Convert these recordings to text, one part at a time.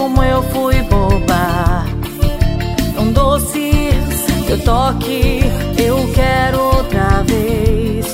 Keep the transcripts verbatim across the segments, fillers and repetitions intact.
como eu fui boba. Tão doce teu toque, eu quero outra vez.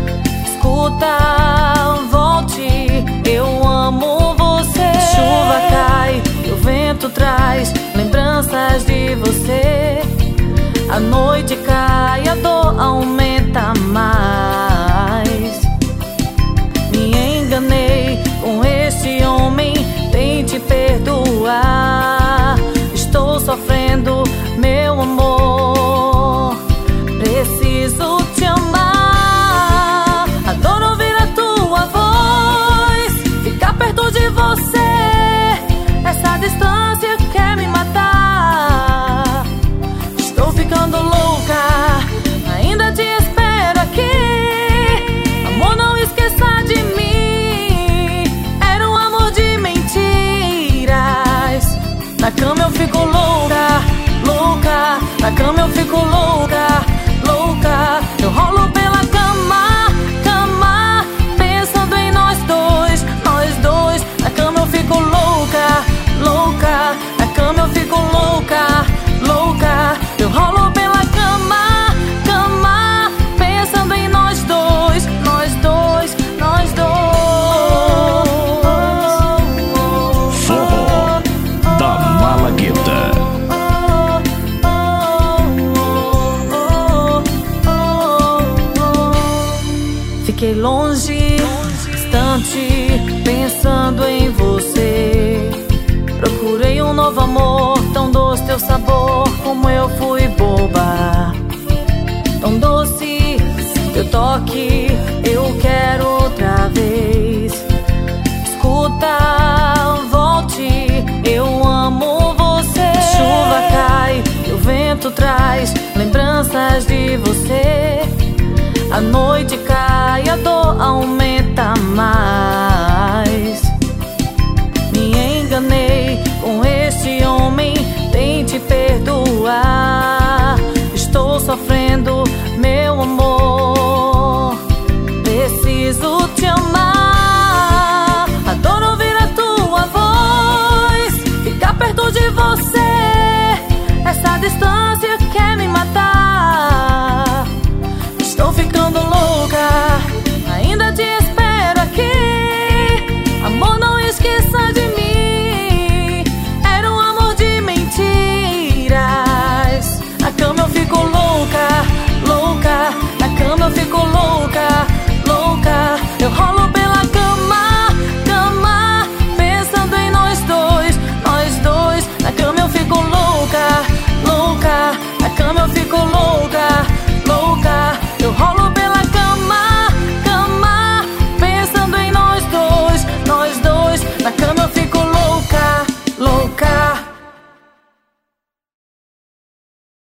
Escuta, volte, eu amo você. Chuva cai, o vento traz lembranças de você. A noite cai, a dor aumenta mais. Me enganei com este homem, tente perdoar. Estou sofrendo, meu amor, preciso te amar. Adoro ouvir a tua voz, ficar perto de você. Essa distância quer me matar. Estou ficando louca, ainda te espero aqui. Amor, não esqueça de mim. Era um amor de mentiras. Na cama eu fico louca, louca. Na cama eu fico louca, louca. Eu rolo pela cama, cama, pensando em nós dois, nós dois. Na cama eu fico louca, louca. Na cama eu fico louca, louca. Eu rolo pela cama, cama, pensando em nós dois, nós dois, nós dois. Forró da Malagueta. Fiquei longe, distante, pensando em você. Procurei um novo amor, tão doce teu sabor, como eu fui boba. Tão doce teu toque, eu quero outra vez. Escuta, volte, eu amo você. Chuva cai, o vento traz lembranças de você. A noite cai, a dor aumenta.